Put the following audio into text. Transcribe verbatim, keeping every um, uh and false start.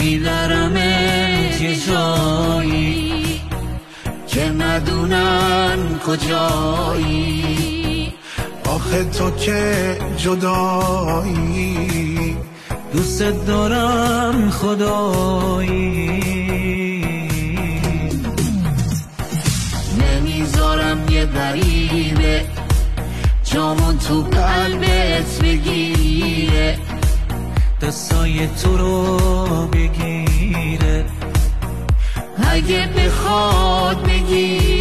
میبرمت یه جایی که ندونن کجایی. آخه تو که جدایی، دوست دارم خدایی. نمیذارم یه غریبه جامون تو قلبت بگیره، دستای تو رو بگیره، اگه بخواد بگیره.